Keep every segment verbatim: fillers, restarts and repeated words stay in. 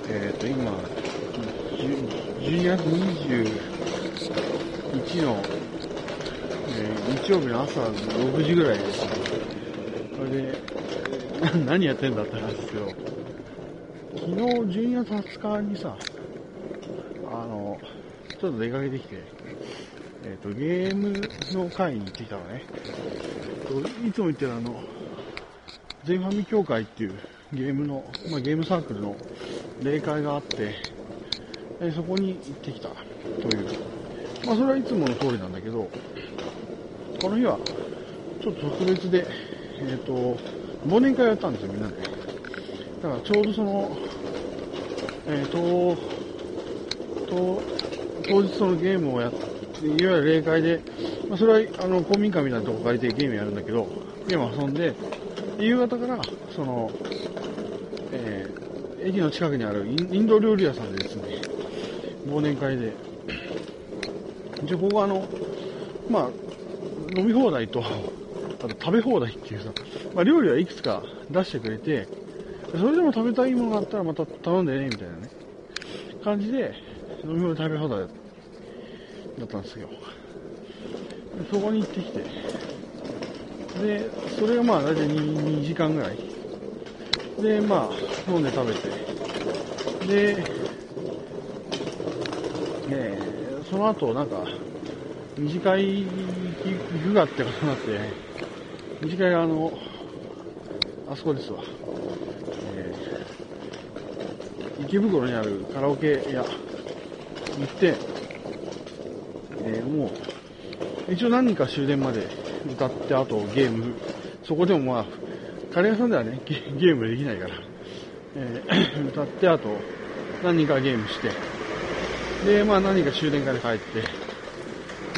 えっと、今、じゅうにがつにじゅういちの、えー、日曜日の朝ろくじぐらいです。それで、何やってんだって話ですけど、昨日じゅうにがつはつかにさ、あの、ちょっと出かけてきて、えっと、ゲームの会に行ってきたのね。いつも言ってるあの、全ファミ協会っていうゲームの、まあ、ゲームサークルの例会があって、えそこに行ってきたという。まあ、それはいつもの通りなんだけど、この日はちょっと特別で、えっと、忘年会やったんですよ、みんなで。だからちょうどその、えっと、と当日そのゲームをやって、いわゆる例会で、まあ、それはあの公民館みたいなとこ借りてゲームやるんだけど、ゲーム遊んで、夕方からその、えー、駅の近くにあるインド料理屋さんでですね、忘年会で、一応ここはあの、まあ、飲み放題と、あと食べ放題っていうさ、まあ、料理はいくつか出してくれて、それでも食べたいものがあったらまた頼んでね、みたいなね、感じで、飲み物食べ放題だったんですよ。そこに行ってきて、で、それがまあ大体 2, にじかんぐらい。で、まあ、飲んで食べて、で、えー、その後なんか、二次会行くがってことになって、二次会があの、あそこですわ。えー、池袋にあるカラオケ屋行って、えー、もう、一応何人か終電まで歌って、あとゲーム、そこでもまあ、カレー屋さんではね、ゲ, ゲームできないから、えー、歌って、あと何人かゲームして、で、まあ何人か終電から帰って、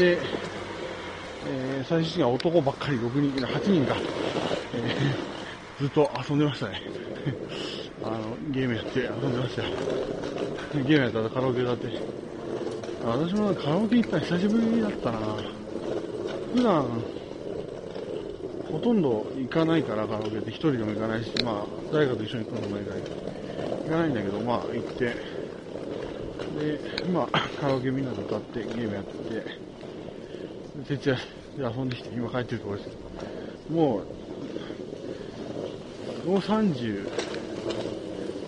で、えー、最終的には男ばっかりろくにん、はちにんか、えー、ずっと遊んでましたね。あの、ゲームやって遊んでましたよ。ゲームやったらカラオケだって。私もカラオケ行ったの久しぶりだったな。普段、ほとんど行かないから、カラオケって一人でも行かないし、まあ、誰かと一緒に行くのもいいから行かないんだけど、まあ、行って、で、まあ、カラオケみんなで歌ってゲームやって、徹夜で遊んできて、今帰ってるところです。もう、もうさんじゅう